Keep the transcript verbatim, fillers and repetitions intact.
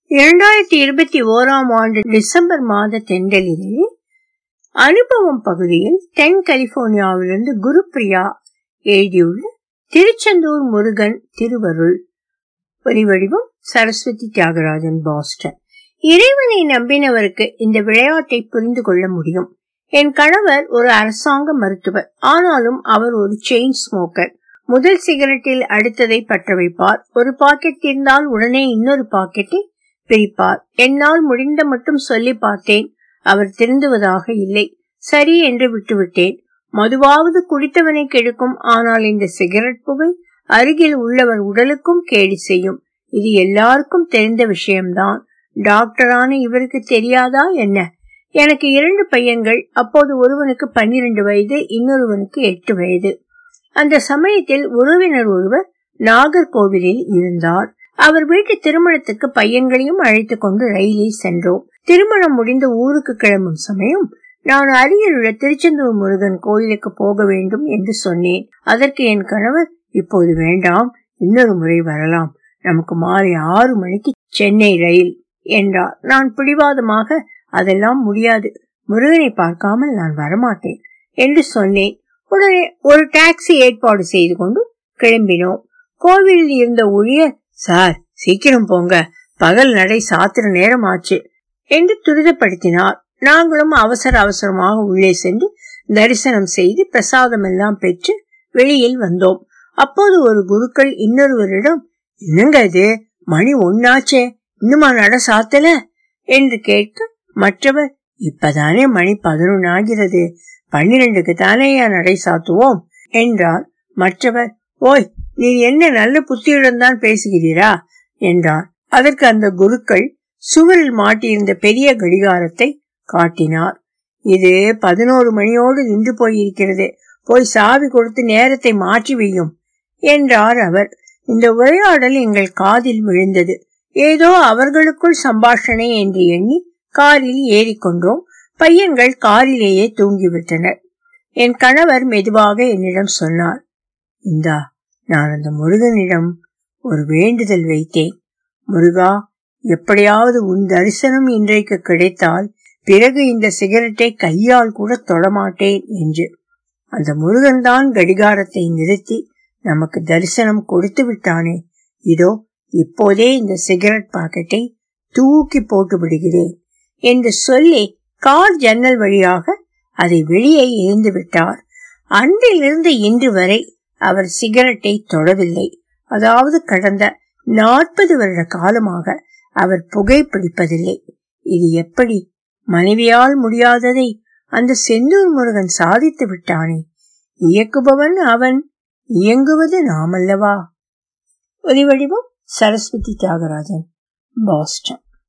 இரண்டாயிரத்தி இருபத்தி ஓராம் ஆண்டு டிசம்பர் மாத தென்றலில் அனுபவம் பகுதியில் தென் கலிபோர்னியாவிலிருந்து குருப்பிரியா எழுதியுள்ள திருச்செந்தூர் முருகன் திருவருள். ஒலிவடிவம் சரஸ்வதி தியாகராஜன், பாஸ்டன். இறைவனை நம்பினவருக்கு இந்த விளையாட்டை புரிந்து கொள்ள முடியும். என் கணவர் ஒரு அரசாங்க மருத்துவர். ஆனாலும் அவர் ஒரு செயின் ஸ்மோக்கர். முதல் சிகரெட்டில் அடுத்ததை பற்ற வைப்பார். ஒரு பாக்கெட் இருந்தால் உடனே இன்னொரு பாக்கெட்டை பிரிப்பார். என்னால் முடிந்த மட்டும் சொல்லி பார்த்தேன். அவர் திருந்துவதாக இல்லை. சரி என்று விட்டுவிட்டேன். மதுவாவது குடித்தவனை கெடுக்கும். ஆனால் இந்த சிகரெட் புகை அருகில் உள்ளவர் உடலுக்கும் கேடு செய்யும். இது எல்லாருக்கும் தெரிந்த விஷயம்தான். டாக்டரான இவருக்கு தெரியாதா என்ன? எனக்கு இரண்டு பையன்கள். அப்போது ஒருவனுக்கு பன்னிரண்டு வயது, இன்னொருவனுக்கு எட்டு வயது. அந்த சமயத்தில் உறவினர் ஒருவர் நாகர்கோவிலில் இருந்தார். அவர் வீட்டு திருமணத்துக்கு பையன்களையும் அழைத்து கொண்டு ரயிலில் சென்றோம். திருமணம் முடிந்து ஊருக்கு கிளம்பும் சமயம் நான் அருகில் உள்ள திருச்செந்தூர் முருகன் கோயிலுக்கு போக வேண்டும் என்று சொன்னேன். அதற்கு என் கணவர், இப்போது வேண்டாம், இன்னொரு முறை வரலாம், நமக்கு மாலை ஆறு மணிக்கு சென்னை ரயில் என்றார். நான் பிடிவாதமாக, அதெல்லாம் முடியாது, முருகனை பார்க்காமல் நான் வரமாட்டேன் என்று சொன்னேன். உடனே ஒரு டாக்ஸி ஏற்பாடு செய்து கொண்டு கிளம்பினோம். கோவிலில் இருந்த ஊழியர், சார் சீக்கிரம் போங்க, பகல் நடை சாத்திர நேரம் ஆச்சு என்று துரிதப்படுத்தினார். நாங்களும் அவசர அவசரமாக உள்ளே சென்று தரிசனம் செய்து பிரசாதம் எல்லாம் பெற்று வெளியில் வந்தோம். அப்போது ஒரு குருக்கள் இன்னொருவரிடம், என்னங்க இது, மணி ஒன்னாச்சே, இன்னுமா நட சாத்தல என்று கேட்க, மற்றவர், இப்பதானே மணி பதினொன்னு ஆகிறது, பன்னிரண்டுக்கு தானேயா நடை சாத்துவோம் என்றார். மற்றவர், ஓய், நீ என்ன நல்ல புத்தியுடன் தான் பேசுகிறீரா என்றார். அதற்கு அந்த குருக்கள் சுவரில் மாட்டியிருந்த பெரிய கடிகாரத்தை காட்டினார். இது பதினோரு மணியோடு நின்று போயிருக்கிறது, போய் சாவி கொடுத்து நேரத்தை மாற்றி வையும் என்றார் அவர். இந்த உரையாடல் எங்கள் காதில் விழுந்தது. ஏதோ அவர்களுக்குள் சம்பாஷணை என்று எண்ணி காரில் ஏறிக்கொண்டோம். பையன்கள் காரிலேயே தூங்கிவிட்டனர். என் கணவர் மெதுவாக என்னிடம் சொன்னார், இந்தா, நான் அந்த முருகனிடம் ஒரு வேண்டுதல் வைத்தேன். முருகா, எப்படியாவது உன் தரிசனம் இன்றைக்கு கிடைத்தால் பிறகு இந்த சிகரெட்டை கையால் கூட தொடமாட்டேன் என்று. அந்த முருகன் தான் கடிகாரத்தை நிறுத்தி நமக்கு தரிசனம் கொடுத்து விட்டானே. இதோ இப்போதே இந்த சிகரெட் பாக்கெட்டை தூக்கி போட்டு விடுகிறேன் என்று சொல்லி கார் ஜன்னல் வழியாக அதை வெளியே எரிந்து விட்டார். அன்றிலிருந்து இன்று வரை அவர் சிகரெட்டை தொடவில்லை. அதாவது கடந்த நாற்பது வருட காலமாக அவர் புகைப்பிடிப்பதில்லை. இது எப்படி? மனைவியால் முடியாததை அந்த செந்தூர் முருகன் சாதித்து விட்டானே. இயக்குபவன் அவன், இயங்குவது நாமல்லவா? ஒலிவடிவம் சரஸ்வதி தியாகராஜன், பாஸ்டன்.